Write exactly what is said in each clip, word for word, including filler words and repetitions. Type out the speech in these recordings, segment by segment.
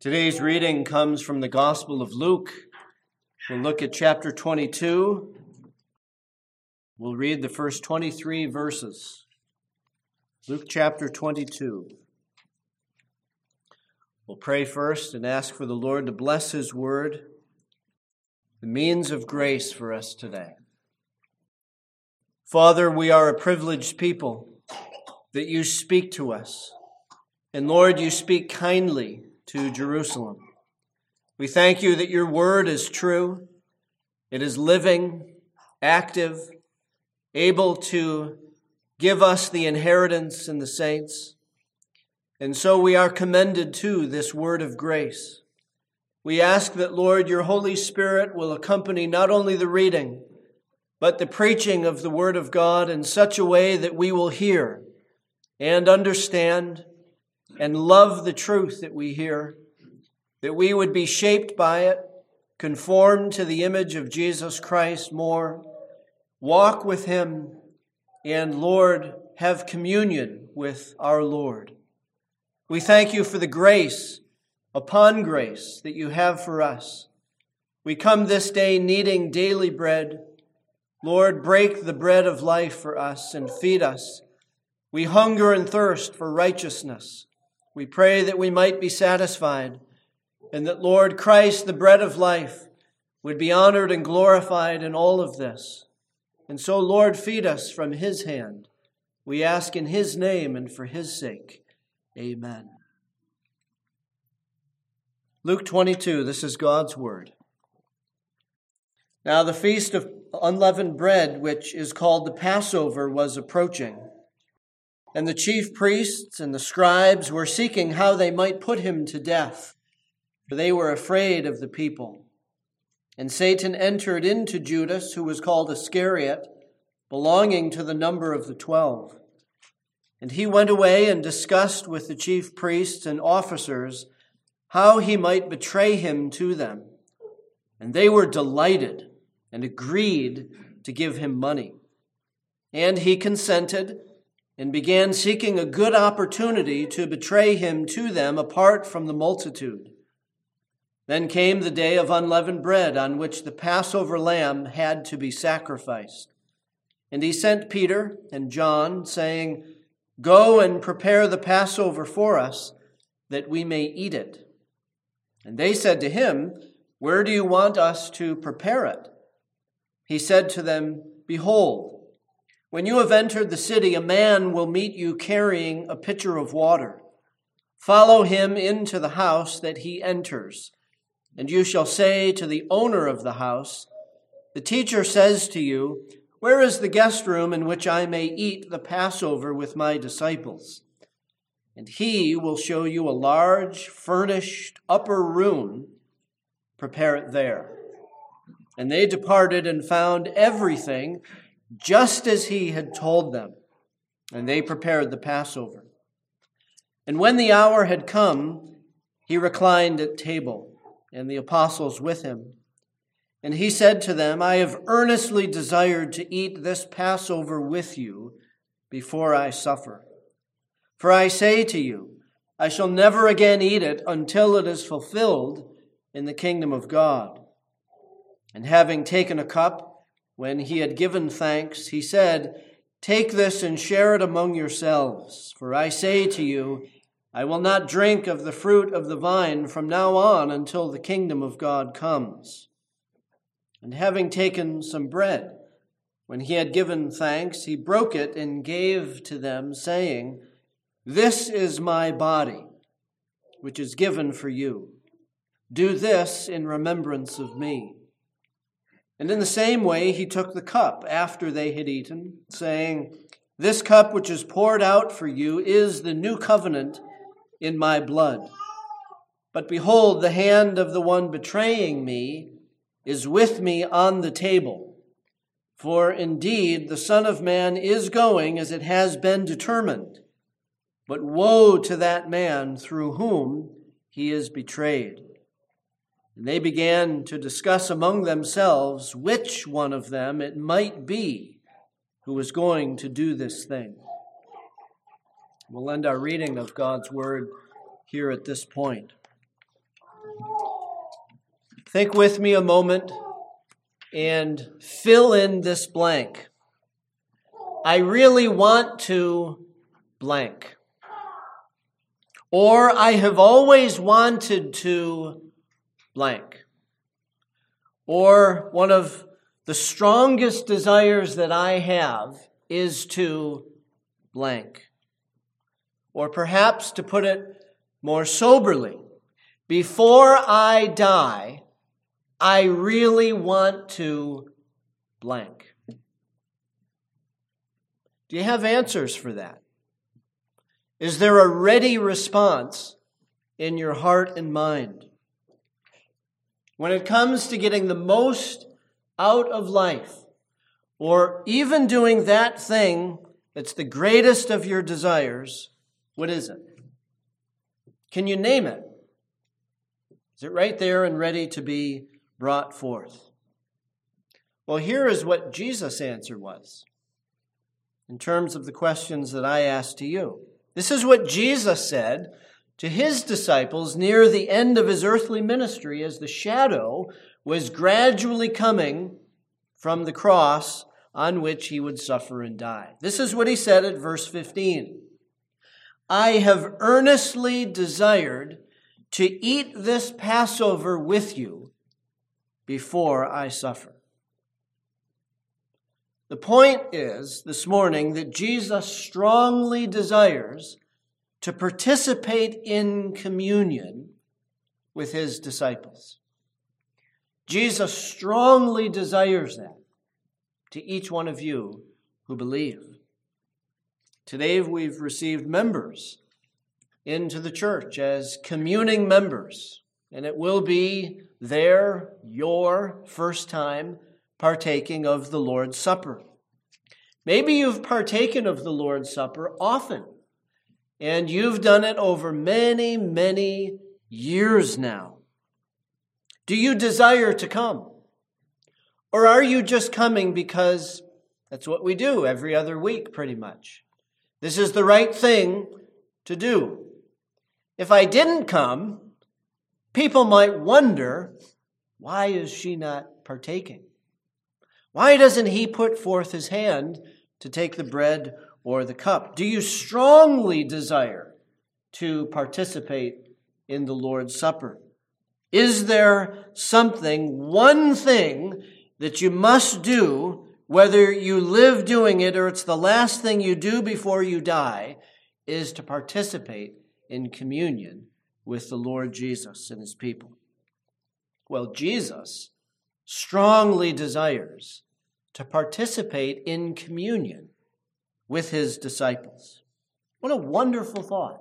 Today's reading comes from the Gospel of Luke. We'll look at chapter twenty-two. We'll read the first twenty-three verses. Luke chapter twenty-two. We'll pray first and ask for the Lord to bless His word, the means of grace for us today. Father, we are a privileged people that you speak to us. And Lord, you speak kindly to Jerusalem. We thank you that your word is true. It is living, active, able to give us the inheritance in the saints. And so we are commended to this word of grace. We ask that, Lord, your Holy Spirit will accompany not only the reading, but the preaching of the word of God in such a way that we will hear and understand and love the truth that we hear, that we would be shaped by it, conformed to the image of Jesus Christ more, walk with him, and, Lord, have communion with our Lord. We thank you for the grace upon grace that you have for us. We come this day needing daily bread. Lord, break the bread of life for us and feed us. We hunger and thirst for righteousness. We pray that we might be satisfied and that, Lord Christ, the bread of life, would be honored and glorified in all of this. And so, Lord, feed us from his hand. We ask in his name and for his sake. Amen. Luke twenty-two, this is God's word. Now the feast of unleavened bread, which is called the Passover, was approaching. And the chief priests and the scribes were seeking how they might put him to death, for they were afraid of the people. And Satan entered into Judas, who was called Iscariot, belonging to the number of the twelve. And he went away and discussed with the chief priests and officers how he might betray him to them. And they were delighted and agreed to give him money. And he consented and began seeking a good opportunity to betray him to them apart from the multitude. Then came the day of unleavened bread, on which the Passover lamb had to be sacrificed. And he sent Peter and John, saying, "Go and prepare the Passover for us, that we may eat it." And they said to him, "Where do you want us to prepare it?" He said to them, "Behold, when you have entered the city, a man will meet you carrying a pitcher of water. Follow him into the house that he enters, and you shall say to the owner of the house, 'The teacher says to you, where is the guest room in which I may eat the Passover with my disciples?' And he will show you a large, furnished upper room. Prepare it there." And they departed and found everything just as he had told them, and they prepared the Passover. And when the hour had come, he reclined at table, and the apostles with him. And he said to them, "I have earnestly desired to eat this Passover with you before I suffer. For I say to you, I shall never again eat it until it is fulfilled in the kingdom of God." And having taken a cup, when he had given thanks, he said, "Take this and share it among yourselves. For I say to you, I will not drink of the fruit of the vine from now on until the kingdom of God comes." And having taken some bread, when he had given thanks, he broke it and gave to them, saying, "This is my body, which is given for you. Do this in remembrance of me." And in the same way he took the cup after they had eaten, saying, "This cup which is poured out for you is the new covenant in my blood. But behold, the hand of the one betraying me is with me on the table. For indeed the Son of Man is going as it has been determined. But woe to that man through whom he is betrayed." And they began to discuss among themselves which one of them it might be who was going to do this thing. We'll end our reading of God's word here at this point. Think with me a moment and fill in this blank. I really want to blank. Or I have always wanted to blank. Or one of the strongest desires that I have is to blank. Or perhaps to put it more soberly, before I die, I really want to blank. Do you have answers for that? Is there a ready response in your heart and mind? When it comes to getting the most out of life, or even doing that thing that's the greatest of your desires, what is it? Can you name it? Is it right there and ready to be brought forth? Well, here is what Jesus' answer was in terms of the questions that I asked to you. This is what Jesus said to his disciples near the end of his earthly ministry as the shadow was gradually coming from the cross on which he would suffer and die. This is what he said at verse fifteen. I have earnestly desired to eat this Passover with you before I suffer. The point is, this morning, that Jesus strongly desires to participate in communion with his disciples. Jesus strongly desires that to each one of you who believe. Today we've received members into the church as communing members, and it will be their, your first time partaking of the Lord's Supper. Maybe you've partaken of the Lord's Supper often, and you've done it over many, many years now. Do you desire to come? Or are you just coming because that's what we do every other week, pretty much? This is the right thing to do. If I didn't come, people might wonder, why is she not partaking? Why doesn't he put forth his hand to take the bread or the cup? Do you strongly desire to participate in the Lord's Supper? Is there something, one thing, that you must do, whether you live doing it or it's the last thing you do before you die, is to participate in communion with the Lord Jesus and his people? Well, Jesus strongly desires to participate in communion with his disciples. What a wonderful thought.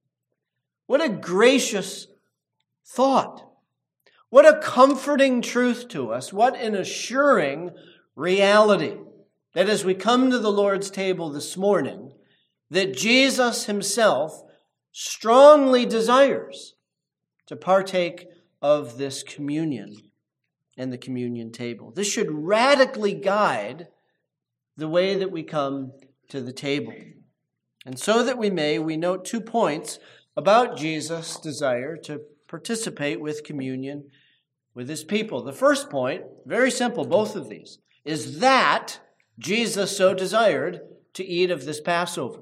What a gracious thought. What a comforting truth to us. What an assuring reality that as we come to the Lord's table this morning, that Jesus himself strongly desires to partake of this communion and the communion table. This should radically guide the way that we come to the table. And so that we may, we note two points about Jesus' desire to participate with communion with his people. The first point, very simple, both of these, is that Jesus so desired to eat of this Passover.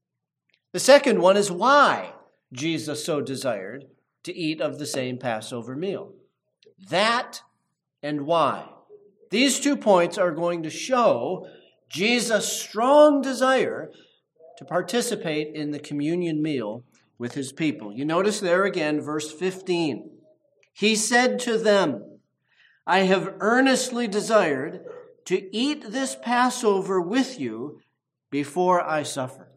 The second one is why Jesus so desired to eat of the same Passover meal. That and why. These two points are going to show Jesus' strong desire to participate in the communion meal with his people. You notice there again, verse fifteen. He said to them, I have earnestly desired to eat this Passover with you before I suffer.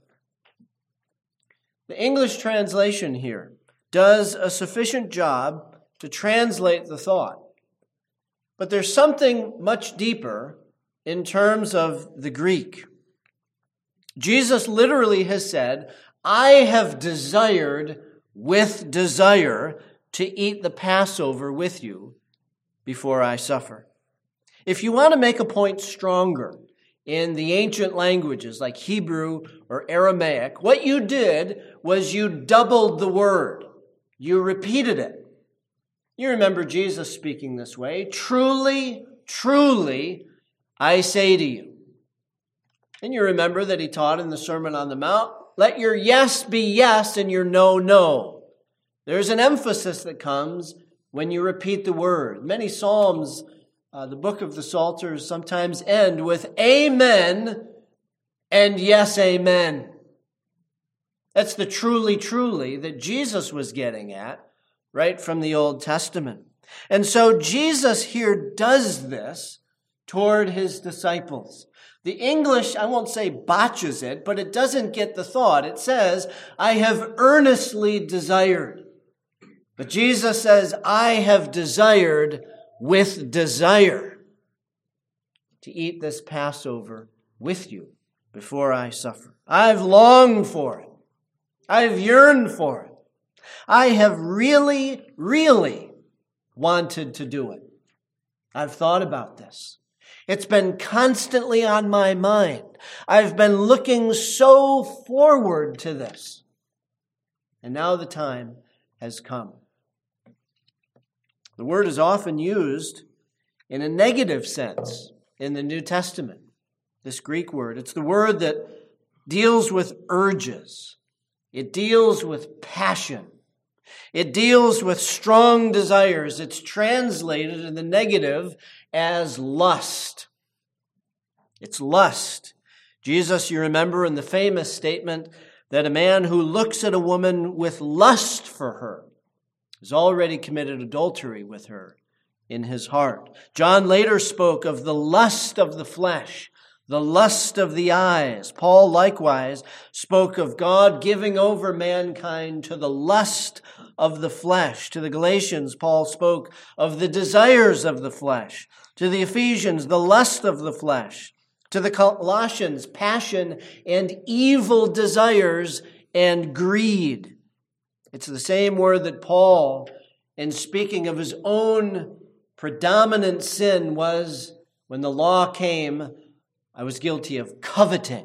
The English translation here does a sufficient job to translate the thought. But there's something much deeper in terms of the Greek. Jesus literally has said, I have desired with desire to eat the Passover with you before I suffer. If you want to make a point stronger in the ancient languages like Hebrew or Aramaic, what you did was you doubled the word. You repeated it. You remember Jesus speaking this way, "Truly, truly, I say to you." And you remember that he taught in the Sermon on the Mount, "Let your yes be yes and your no, no." There's an emphasis that comes when you repeat the word. Many Psalms, uh, the book of the Psalters, sometimes end with amen and yes, amen. That's the truly, truly that Jesus was getting at right from the Old Testament. And so Jesus here does this toward his disciples. The English, I won't say botches it, but it doesn't get the thought. It says, "I have earnestly desired." But Jesus says, "I have desired with desire to eat this Passover with you before I suffer. I've longed for it. I've yearned for it. I have really, really wanted to do it. I've thought about this. It's been constantly on my mind. I've been looking so forward to this. And now the time has come." The word is often used in a negative sense in the New Testament, this Greek word. It's the word that deals with urges. It deals with passion. It deals with strong desires. It's translated in the negative as lust. It's lust. Jesus, you remember in the famous statement that a man who looks at a woman with lust for her has already committed adultery with her in his heart. John later spoke of the lust of the flesh, the lust of the eyes. Paul likewise spoke of God giving over mankind to the lust of the flesh. To the Galatians, Paul spoke of the desires of the flesh. To the Ephesians, the lust of the flesh. To the Colossians, passion and evil desires and greed. It's the same word that Paul, in speaking of his own predominant sin, was when the law came, I was guilty of coveting.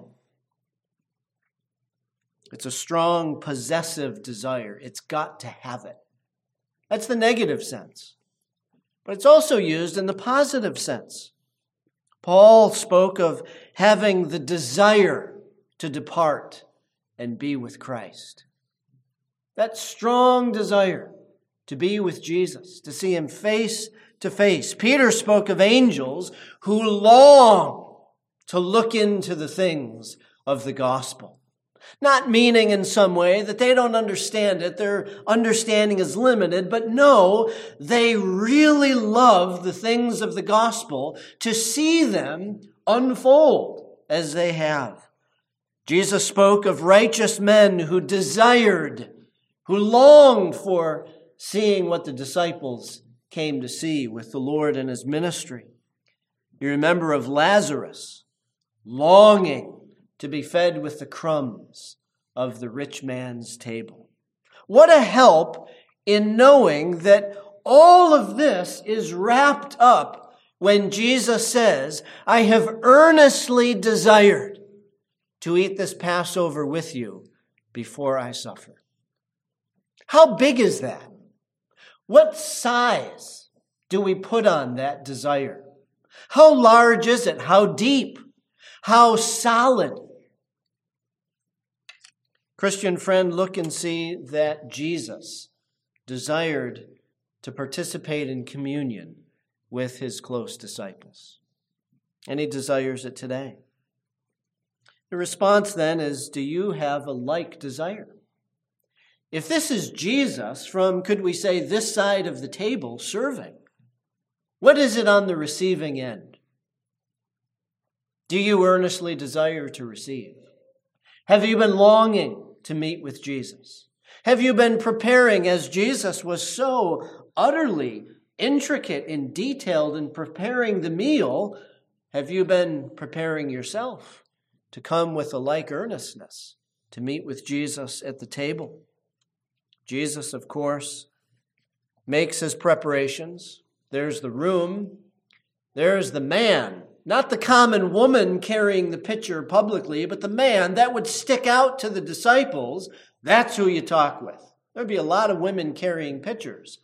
It's a strong possessive desire. It's got to have it. That's the negative sense. But it's also used in the positive sense. Paul spoke of having the desire to depart and be with Christ. That strong desire to be with Jesus, to see him face to face. Peter spoke of angels who long to look into the things of the gospel. Not meaning in some way that they don't understand it, their understanding is limited, but no, they really love the things of the gospel to see them unfold as they have. Jesus spoke of righteous men who desired, who longed for seeing what the disciples came to see with the Lord and his ministry. You remember of Lazarus longing to be fed with the crumbs of the rich man's table. What a help in knowing that all of this is wrapped up when Jesus says, "I have earnestly desired to eat this Passover with you before I suffer." How big is that? What size do we put on that desire? How large is it? How deep? How solid? Christian friend, look and see that Jesus desired to participate in communion with his close disciples. And he desires it today. The response then is, do you have a like desire? If this is Jesus from, could we say, this side of the table serving, what is it on the receiving end? Do you earnestly desire to receive? Have you been longing to meet with Jesus? Have you been preparing, as Jesus was so utterly intricate and detailed in preparing the meal, have you been preparing yourself to come with a like earnestness to meet with Jesus at the table? Jesus, of course, makes his preparations. There's the room. There's the man. Not the common woman carrying the pitcher publicly, but the man that would stick out to the disciples. That's who you talk with. There'd be a lot of women carrying pitchers.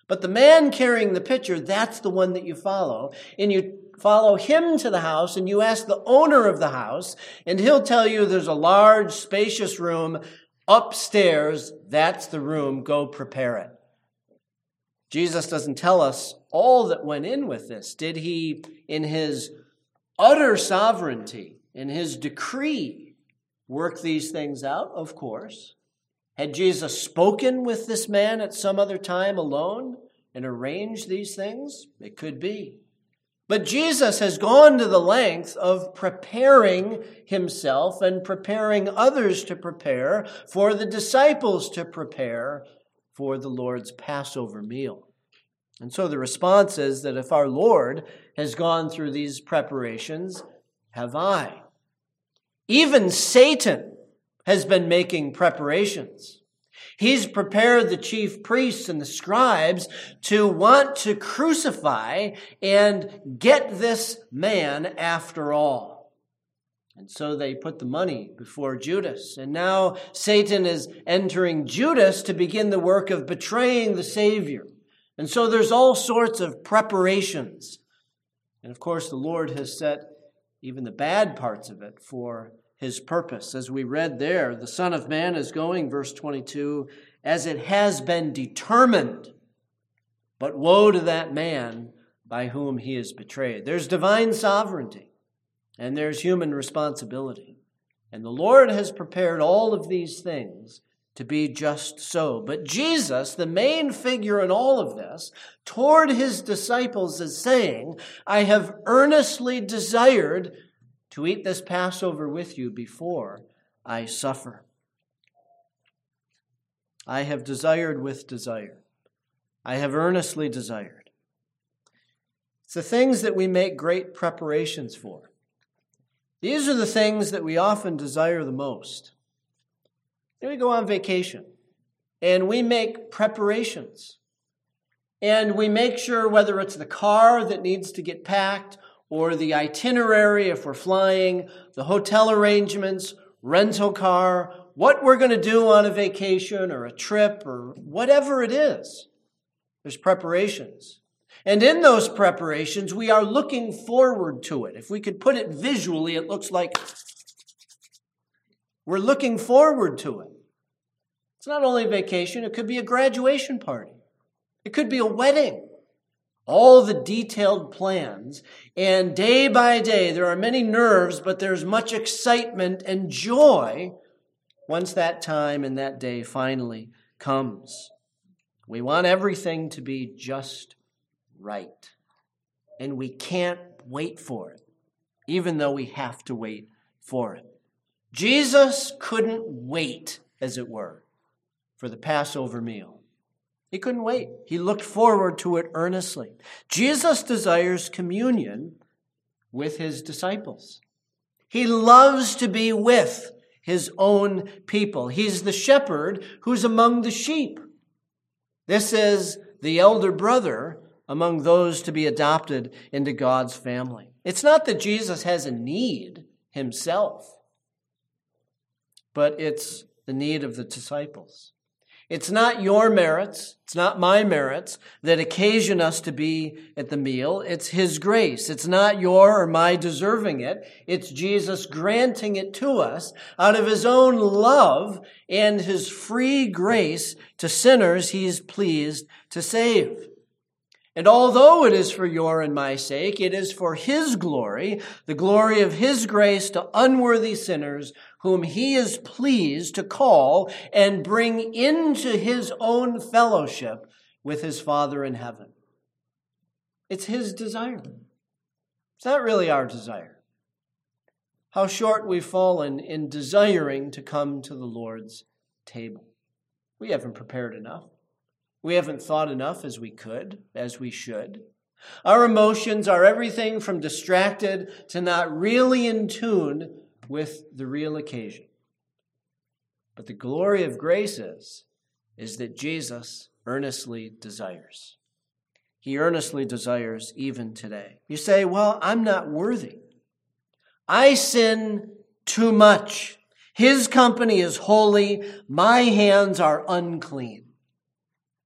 But the man carrying the pitcher, that's the one that you follow. And you follow him to the house, and you ask the owner of the house, and he'll tell you there's a large, spacious room upstairs. That's the room. Go prepare it. Jesus doesn't tell us all that went in with this. Did he, in his utter sovereignty, in his decree, work these things out? Of course. Had Jesus spoken with this man at some other time alone and arranged these things? It could be. But Jesus has gone to the length of preparing himself and preparing others to prepare, for the disciples to prepare for the Lord's Passover meal. And so the response is that if our Lord has gone through these preparations, have I. Even Satan has been making preparations. He's prepared the chief priests and the scribes to want to crucify and get this man after all. And so they put the money before Judas. And now Satan is entering Judas to begin the work of betraying the Savior. And so there's all sorts of preparations. And of course, the Lord has set even the bad parts of it for his purpose. As we read there, the Son of Man is going, verse twenty-two, as it has been determined. But woe to that man by whom he is betrayed. There's divine sovereignty, and there's human responsibility. And the Lord has prepared all of these things to be just so. But Jesus, the main figure in all of this, toward his disciples is saying, I have earnestly desired to eat this Passover with you before I suffer. I have desired with desire. I have earnestly desired. It's the things that we make great preparations for. These are the things that we often desire the most. Then we go on vacation, and we make preparations. And we make sure whether it's the car that needs to get packed, or the itinerary if we're flying, the hotel arrangements, rental car, what we're going to do on a vacation or a trip or whatever it is. There's preparations. And in those preparations, we are looking forward to it. If we could put it visually, it looks like we're looking forward to it. It's not only a vacation, it could be a graduation party. It could be a wedding. All the detailed plans. And day by day, there are many nerves, but there's much excitement and joy once that time and that day finally comes. We want everything to be just right. And we can't wait for it, even though we have to wait for it. Jesus couldn't wait, as it were, for the Passover meal. He couldn't wait. He looked forward to it earnestly. Jesus desires communion with his disciples. He loves to be with his own people. He's the shepherd who's among the sheep. This is the elder brother among those to be adopted into God's family. It's not that Jesus has a need himself, but it's the need of the disciples. It's not your merits, it's not my merits that occasion us to be at the meal. It's his grace. It's not your or my deserving it. It's Jesus granting it to us out of his own love and his free grace to sinners he is pleased to save. And although it is for your and my sake, it is for his glory, the glory of his grace to unworthy sinners whom he is pleased to call and bring into his own fellowship with his Father in heaven. It's his desire. It's not really our desire. How short we've fallen in desiring to come to the Lord's table. We haven't prepared enough. We haven't thought enough as we could, as we should. Our emotions are everything from distracted to not really in tune with the real occasion. But the glory of grace is, is that Jesus earnestly desires. He earnestly desires even today. You say, well, I'm not worthy. I sin too much. His company is holy. My hands are unclean.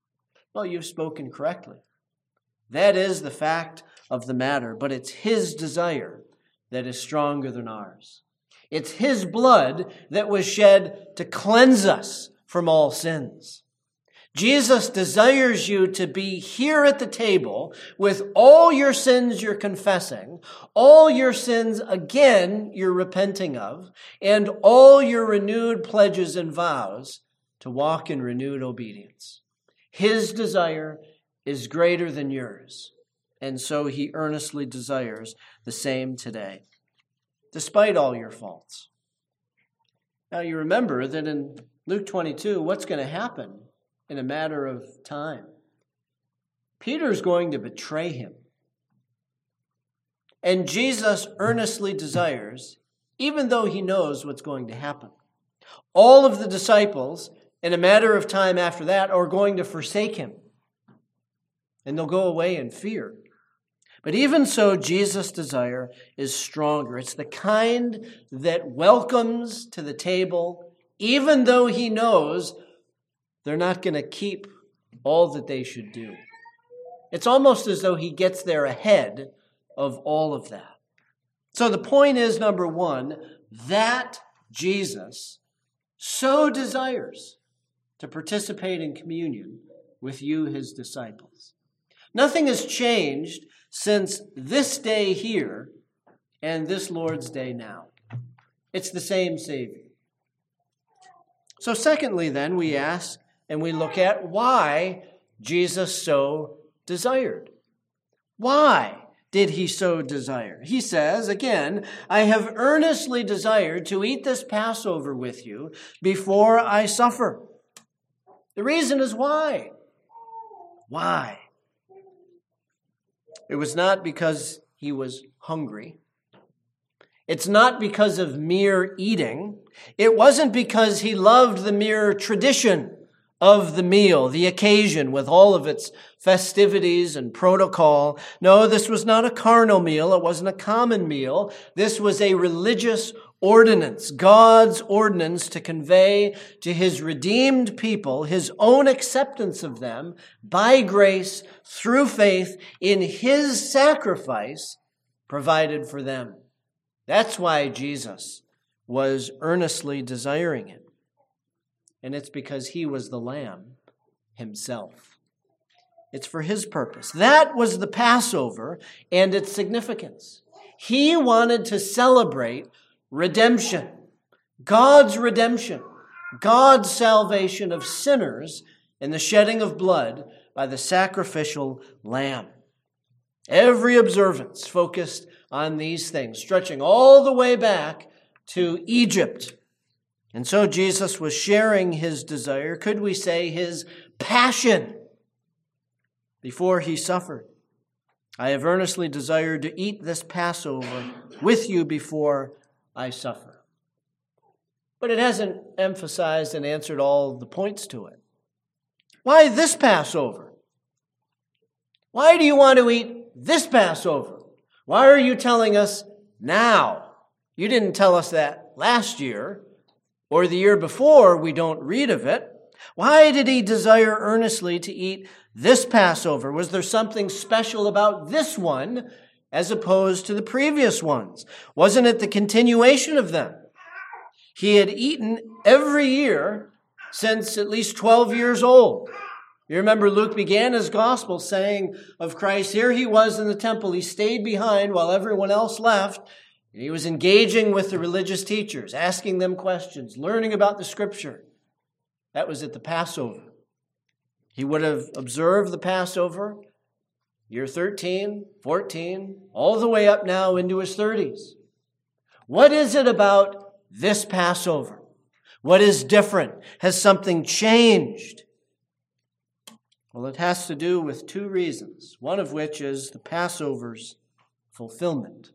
Well, you've spoken correctly. That is the fact of the matter, but it's his desire that is stronger than ours. It's his blood that was shed to cleanse us from all sins. Jesus desires you to be here at the table with all your sins you're confessing, all your sins again you're repenting of, and all your renewed pledges and vows to walk in renewed obedience. His desire is greater than yours, and so he earnestly desires the same today, despite all your faults. Now you remember that in Luke twenty-two, what's going to happen in a matter of time? Peter's going to betray him. And Jesus earnestly desires, even though he knows what's going to happen. All of the disciples, in a matter of time after that, are going to forsake him. And they'll go away in fear. But even so, Jesus' desire is stronger. It's the kind that welcomes to the table, even though he knows they're not going to keep all that they should do. It's almost as though he gets there ahead of all of that. So the point is, number one, that Jesus so desires to participate in communion with you, his disciples. Nothing has changed since this day here and this Lord's Day now. It's the same Savior. So secondly, then, we ask and we look at why Jesus so desired. Why did he so desire? He says, again, I have earnestly desired to eat this Passover with you before I suffer. The reason is why. Why? It was not because he was hungry. It's not because of mere eating. It wasn't because he loved the mere tradition of the meal, the occasion with all of its festivities and protocol. No, this was not a carnal meal. It wasn't a common meal. This was a religious ordinance, God's ordinance to convey to his redeemed people his own acceptance of them by grace through faith in his sacrifice provided for them. That's why Jesus was earnestly desiring it. And it's because he was the Lamb himself. It's for his purpose. That was the Passover and its significance. He wanted to celebrate redemption, God's redemption, God's salvation of sinners in the shedding of blood by the sacrificial lamb. Every observance focused on these things, stretching all the way back to Egypt. And so Jesus was sharing his desire, could we say his passion, before he suffered. I have earnestly desired to eat this Passover with you before I suffer. But it hasn't emphasized and answered all the points to it. Why this Passover? Why do you want to eat this Passover? Why are you telling us now? You didn't tell us that last year or the year before. We don't read of it. Why did he desire earnestly to eat this Passover? Was there something special about this one as opposed to the previous ones? Wasn't it the continuation of them? He had eaten every year since at least twelve years old. You remember Luke began his gospel saying of Christ, here he was in the temple. He stayed behind while everyone else left. And he was engaging with the religious teachers, asking them questions, learning about the scripture. That was at the Passover. He would have observed the Passover year thirteen, fourteen, all the way up now into his thirties. What is it about this Passover? What is different? Has something changed? Well, it has to do with two reasons, one of which is the Passover's fulfillment.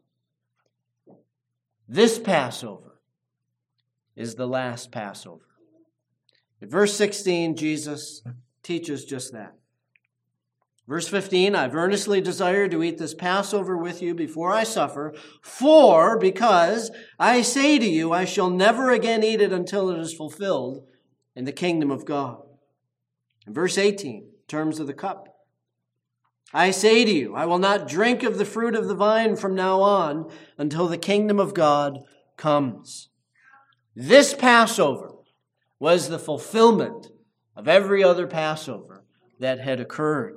This Passover is the last Passover. In verse sixteen, Jesus teaches just that. Verse fifteen, I've earnestly desired to eat this Passover with you before I suffer, for because I say to you, I shall never again eat it until it is fulfilled in the kingdom of God. In verse eighteen, in terms of the cup. I say to you, I will not drink of the fruit of the vine from now on until the kingdom of God comes. This Passover was the fulfillment of every other Passover that had occurred.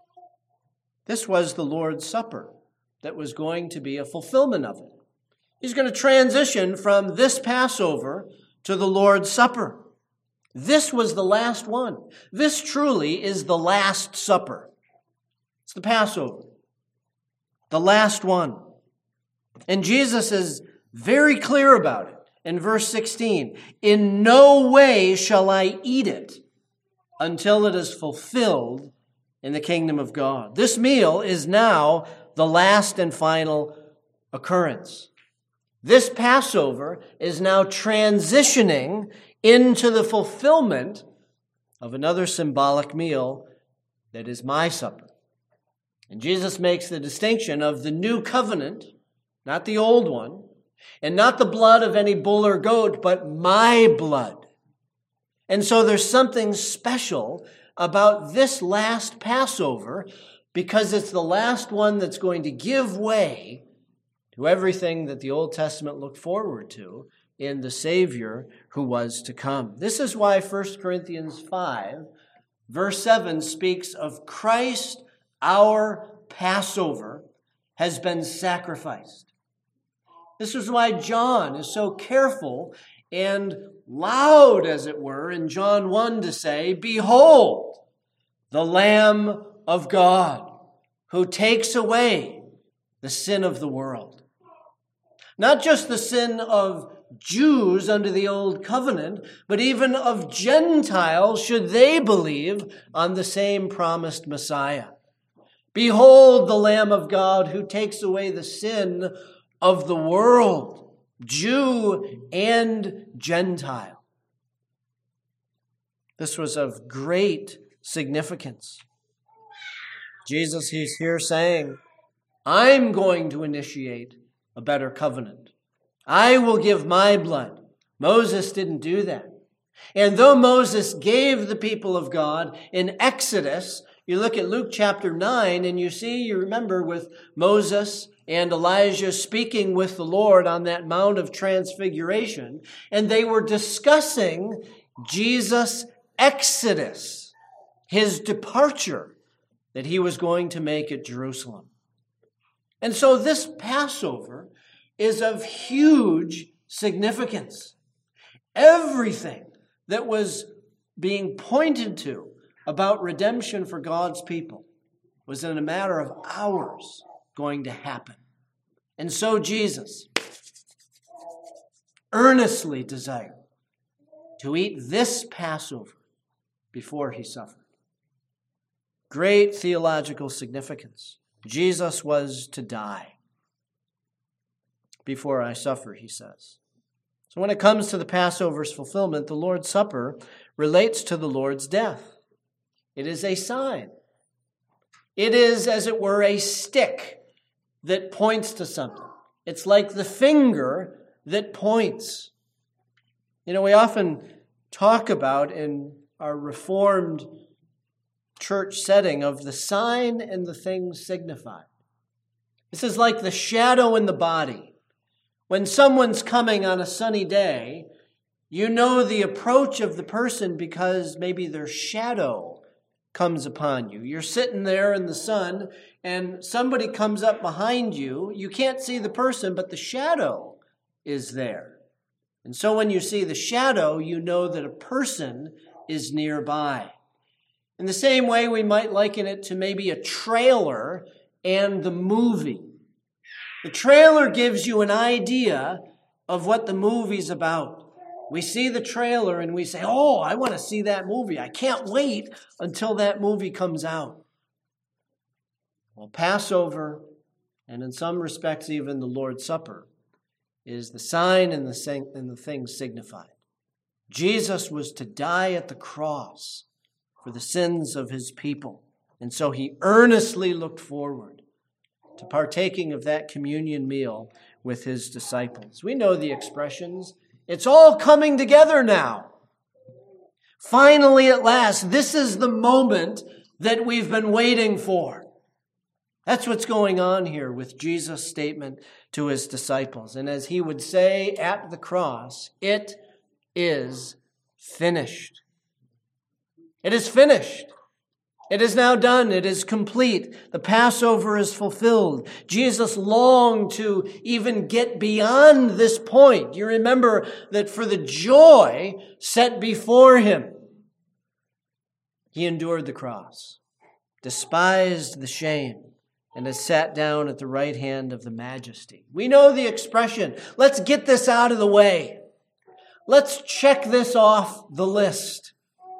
This was the Lord's Supper that was going to be a fulfillment of it. He's going to transition from this Passover to the Lord's Supper. This was the last one. This truly is the Last Supper. It's the Passover, the last one. And Jesus is very clear about it in verse sixteen. In no way shall I eat it until it is fulfilled in the kingdom of God. This meal is now the last and final occurrence. This Passover is now transitioning into the fulfillment of another symbolic meal that is my supper. And Jesus makes the distinction of the new covenant, not the old one, and not the blood of any bull or goat, but my blood. And so there's something special about this last Passover because it's the last one that's going to give way to everything that the Old Testament looked forward to in the Savior who was to come. This is why First Corinthians five, verse seven speaks of Christ, our Passover, has been sacrificed. This is why John is so careful and loud, as it were, in John one to say, behold, the Lamb of God, who takes away the sin of the world. Not just the sin of Jews under the old covenant, but even of Gentiles, should they believe on the same promised Messiah. Behold the Lamb of God who takes away the sin of the world, Jew and Gentile. This was of great significance. Jesus, he's here saying, I'm going to initiate a better covenant. I will give my blood. Moses didn't do that. And though Moses gave the people of God in Exodus, you look at Luke chapter nine and you see, you remember with Moses and Elijah speaking with the Lord on that Mount of Transfiguration, and they were discussing Jesus' exodus, his departure that he was going to make at Jerusalem. And so this Passover is of huge significance. Everything that was being pointed to about redemption for God's people was in a matter of hours going to happen. And so Jesus earnestly desired to eat this Passover before he suffered. Great theological significance. Jesus was to die before I suffer, he says. So when it comes to the Passover's fulfillment, the Lord's Supper relates to the Lord's death. It is a sign. It is, as it were, a stick that points to something. It's like the finger that points. You know, we often talk about in our Reformed church setting of the sign and the thing signified. This is like the shadow in the body. When someone's coming on a sunny day, you know the approach of the person because maybe their shadow comes upon you. You're sitting there in the sun and somebody comes up behind you. You can't see the person, but the shadow is there. And so when you see the shadow, you know that a person is nearby. In the same way, we might liken it to maybe a trailer and the movie. The trailer gives you an idea of what the movie's about. We see the trailer and we say, oh, I want to see that movie. I can't wait until that movie comes out. Well, Passover, and in some respects even the Lord's Supper, is the sign and the, and the thing signified. Jesus was to die at the cross for the sins of his people. And so he earnestly looked forward to partaking of that communion meal with his disciples. We know the expressions. It's all coming together now. Finally, at last, this is the moment that we've been waiting for. That's what's going on here with Jesus' statement to his disciples. And as he would say at the cross, it is finished. It is finished. It is now done. It is complete. The Passover is fulfilled. Jesus longed to even get beyond this point. You remember that for the joy set before him, he endured the cross, despised the shame, and has sat down at the right hand of the Majesty. We know the expression, let's get this out of the way. Let's check this off the list.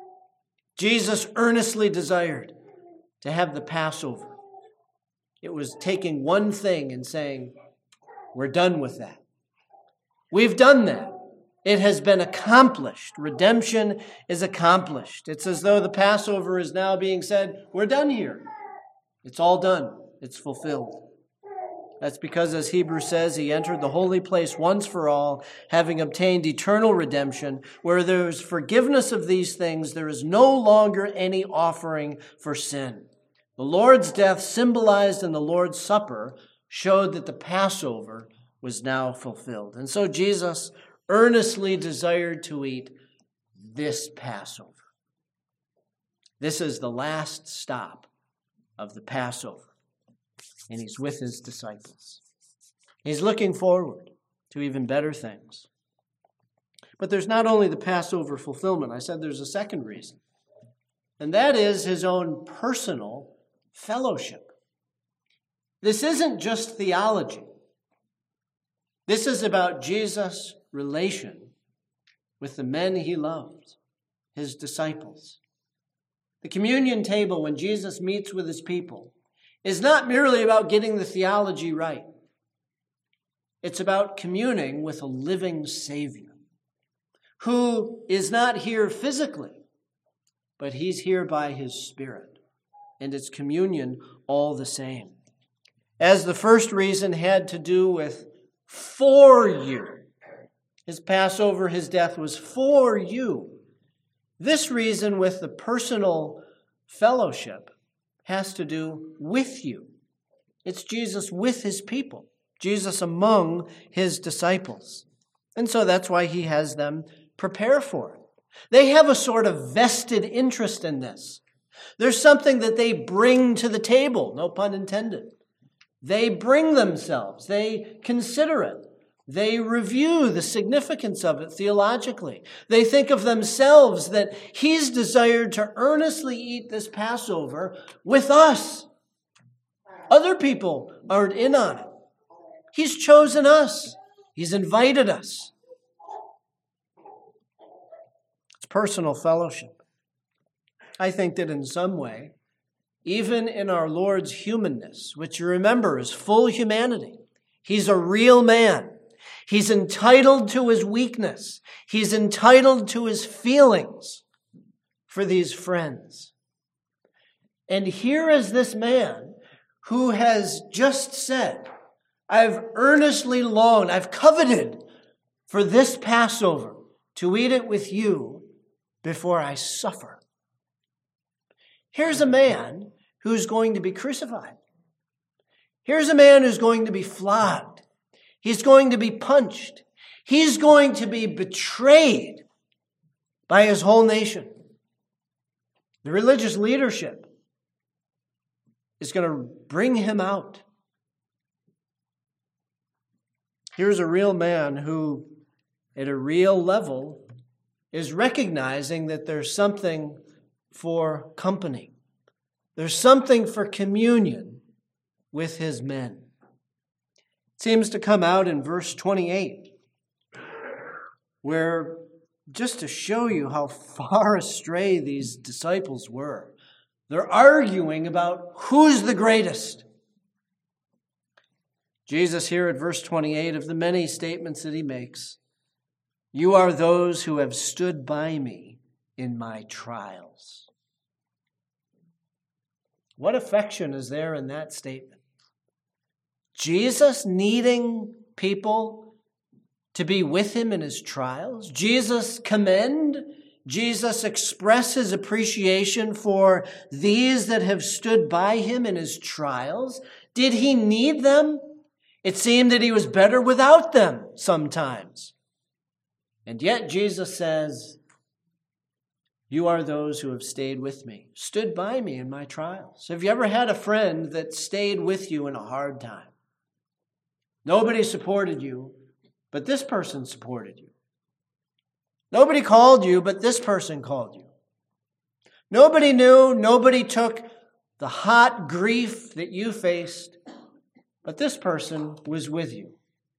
Jesus earnestly desired to have the Passover. It was taking one thing and saying, we're done with that. We've done that. It has been accomplished. Redemption is accomplished. It's as though the Passover is now being said, we're done here. It's all done. It's fulfilled. That's because, as Hebrews says, he entered the holy place once for all, having obtained eternal redemption. Where there is forgiveness of these things, there is no longer any offering for sin. The Lord's death, symbolized in the Lord's Supper, showed that the Passover was now fulfilled. And so Jesus earnestly desired to eat this Passover. This is the last stop of the Passover. And he's with his disciples. He's looking forward to even better things. But there's not only the Passover fulfillment. I said there's a second reason. And that is his own personal fellowship. This isn't just theology. This is about Jesus' relation with the men he loved, his disciples. The communion table, when Jesus meets with his people, is not merely about getting the theology right. It's about communing with a living Savior who is not here physically, but he's here by his Spirit. And it's communion all the same. As the first reason had to do with for you. His Passover, his death was for you. This reason with the personal fellowship has to do with you. It's Jesus with his people, Jesus among his disciples. And so that's why he has them prepare for it. They have a sort of vested interest in this. There's something that they bring to the table, no pun intended. They bring themselves, they consider it. They review the significance of it theologically. They think of themselves that he's desired to earnestly eat this Passover with us. Other people aren't in on it. He's chosen us. He's invited us. It's personal fellowship. I think that in some way, even in our Lord's humanness, which you remember is full humanity, he's a real man. He's entitled to his weakness. He's entitled to his feelings for these friends. And here is this man who has just said, I've earnestly longed, I've coveted for this Passover to eat it with you before I suffer. Here's a man who's going to be crucified. Here's a man who's going to be flogged. He's going to be punched. He's going to be betrayed by his whole nation. The religious leadership is going to bring him out. Here's a real man who, at a real level, is recognizing that there's something for company. There's something for communion with his men. It seems to come out in verse twenty-eight, where, just to show you how far astray these disciples were, they're arguing about who's the greatest. Jesus here at verse twenty-eight, of the many statements that he makes, you are those who have stood by me in my trials. What affection is there in that statement? Jesus needing people to be with him in his trials? Jesus commend Jesus express his appreciation for these that have stood by him in his trials? Did he need them? It seemed that he was better without them sometimes. And yet Jesus says, you are those who have stayed with me, stood by me in my trials. Have you ever had a friend that stayed with you in a hard time? Nobody supported you, but this person supported you. Nobody called you, but this person called you. Nobody knew, nobody took the hot grief that you faced, but this person was with you.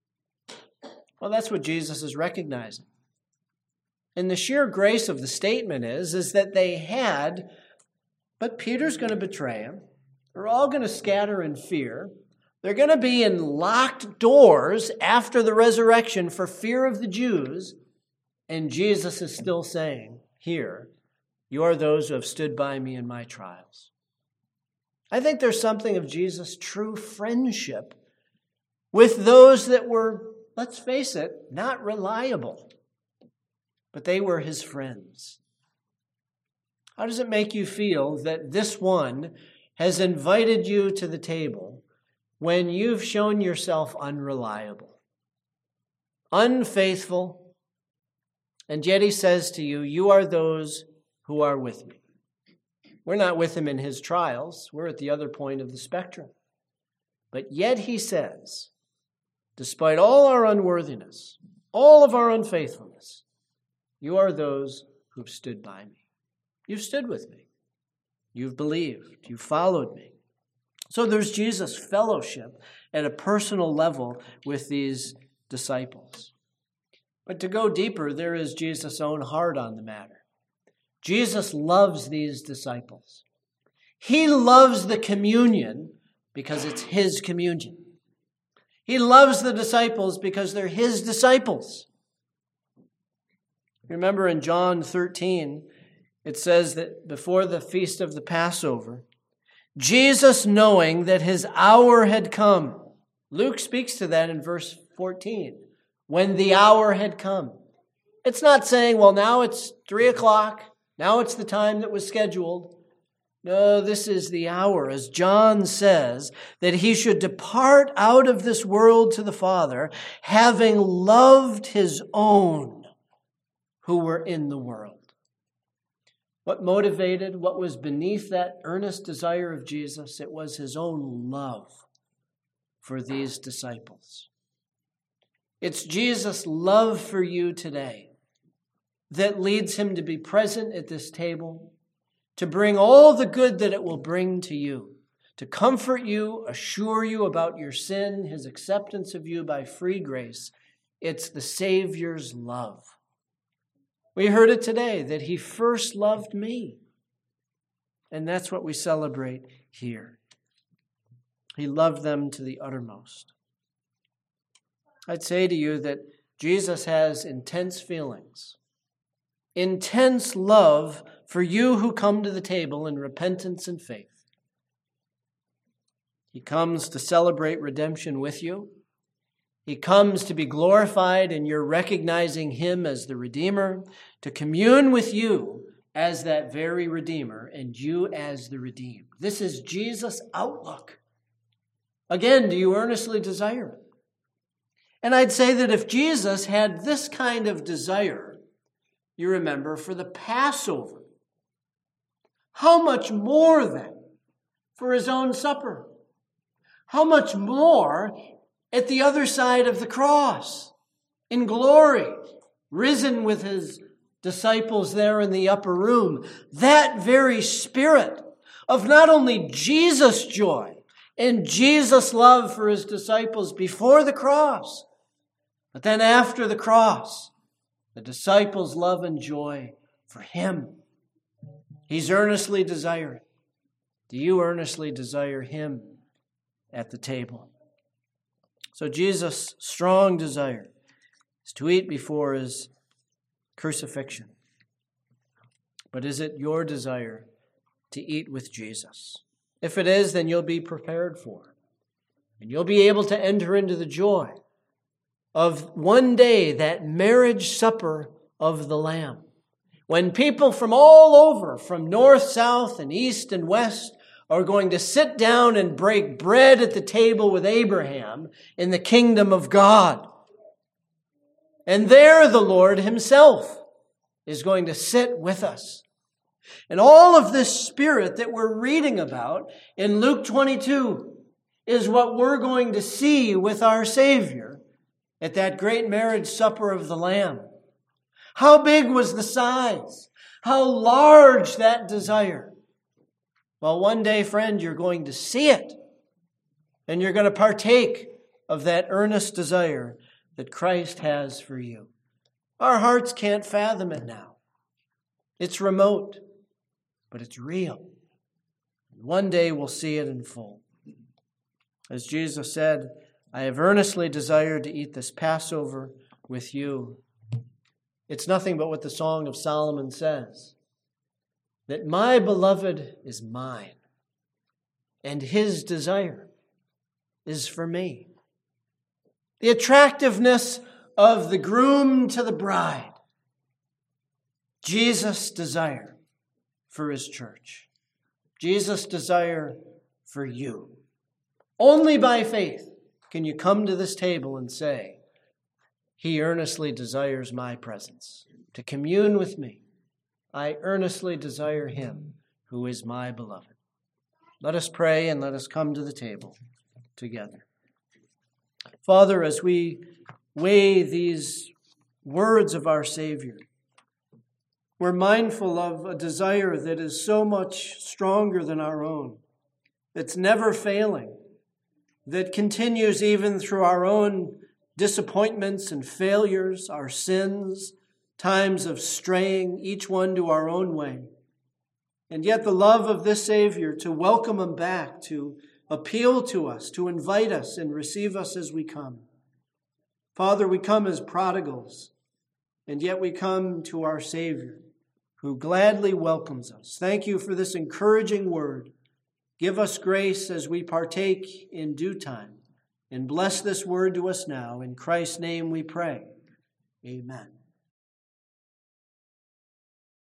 Well, that's what Jesus is recognizing. And the sheer grace of the statement is, is that they had, but Peter's going to betray him. They're all going to scatter in fear. They're going to be in locked doors after the resurrection for fear of the Jews. And Jesus is still saying, here, you are those who have stood by me in my trials. I think there's something of Jesus' true friendship with those that were, let's face it, not reliable. But they were his friends. How does it make you feel that this one has invited you to the table when you've shown yourself unreliable, unfaithful, and yet he says to you, you are those who are with me. We're not with him in his trials. We're at the other point of the spectrum. But yet he says, despite all our unworthiness, all of our unfaithfulness, you are those who've stood by me. You've stood with me. You've believed. You've followed me. So there's Jesus' fellowship at a personal level with these disciples. But to go deeper, there is Jesus' own heart on the matter. Jesus loves these disciples. He loves the communion because it's his communion. He loves the disciples because they're his disciples. Remember in John thirteen, it says that before the feast of the Passover, Jesus, knowing that his hour had come, Luke speaks to that in verse fourteen, when the hour had come. It's not saying, well, now it's three o'clock, now it's the time that was scheduled. No, this is the hour, as John says, that he should depart out of this world to the Father, having loved his own who were in the world. What motivated, what was beneath that earnest desire of Jesus? It was his own love for these disciples. It's Jesus' love for you today that leads him to be present at this table, to bring all the good that it will bring to you, to comfort you, assure you about your sin, his acceptance of you by free grace. It's the Savior's love. We heard it today, that he first loved me. And that's what we celebrate here. He loved them to the uttermost. I'd say to you that Jesus has intense feelings, intense love for you who come to the table in repentance and faith. He comes to celebrate redemption with you. He comes to be glorified in your recognizing him as the Redeemer, to commune with you as that very Redeemer and you as the redeemed. This is Jesus' outlook. Again, do you earnestly desire it? And I'd say that if Jesus had this kind of desire, you remember, for the Passover, how much more then for his own supper? How much more at the other side of the cross, in glory, risen with his disciples there in the upper room? That very spirit of not only Jesus' joy and Jesus' love for his disciples before the cross, but then after the cross, the disciples' love and joy for him. He's earnestly desiring. Do you earnestly desire him at the table? So Jesus' strong desire is to eat before his crucifixion. But is it your desire to eat with Jesus? If it is, then you'll be prepared for it. And you'll be able to enter into the joy of one day that marriage supper of the Lamb, when people from all over, from north, south, and east and west, are going to sit down and break bread at the table with Abraham in the kingdom of God. And there the Lord himself is going to sit with us. And all of this Spirit that we're reading about in Luke twenty-two is what we're going to see with our Savior at that great marriage supper of the Lamb. How big was the size? How large that desire? Well, one day, friend, you're going to see it. And you're going to partake of that earnest desire that Christ has for you. Our hearts can't fathom it now. It's remote, but it's real. One day we'll see it in full. As Jesus said, I have earnestly desired to eat this Passover with you. It's nothing but what the Song of Solomon says, that my beloved is mine, and his desire is for me. The attractiveness of the groom to the bride, Jesus' desire for his church, Jesus' desire for you. Only by faith can you come to this table and say, he earnestly desires my presence, to commune with me. I earnestly desire him who is my beloved. Let us pray and let us come to the table together. Father, as we weigh these words of our Savior, we're mindful of a desire that is so much stronger than our own, that's never failing, that continues even through our own disappointments and failures, our sins, times of straying, each one to our own way. And yet the love of this Savior to welcome him back, to appeal to us, to invite us and receive us as we come. Father, we come as prodigals, and yet we come to our Savior who gladly welcomes us. Thank you for this encouraging word. Give us grace as we partake in due time. And bless this word to us now. In Christ's name we pray. Amen.